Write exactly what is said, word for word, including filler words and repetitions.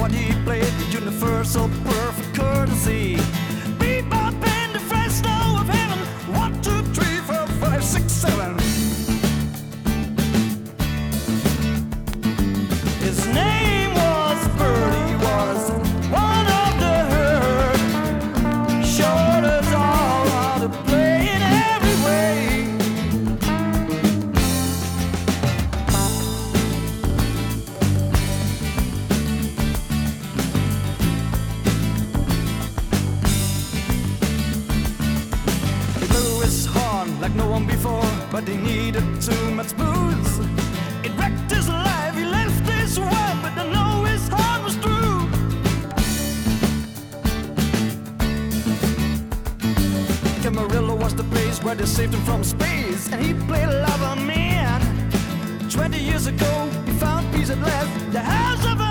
what he played, universal perfect courtesy. Bebop in the Fresno of heaven, one, two, three, four, five, six, seven. His name was Bird, he was one of the herd. Showed us all how to play in every way. He blew his horn like no one before, but he needed too much booze. It wrecked his life, he left his wife, but I know his heart was true. Camarillo was the place where they saved him from space, and he played Lover Man. Twenty years ago, he found peace at last, the house of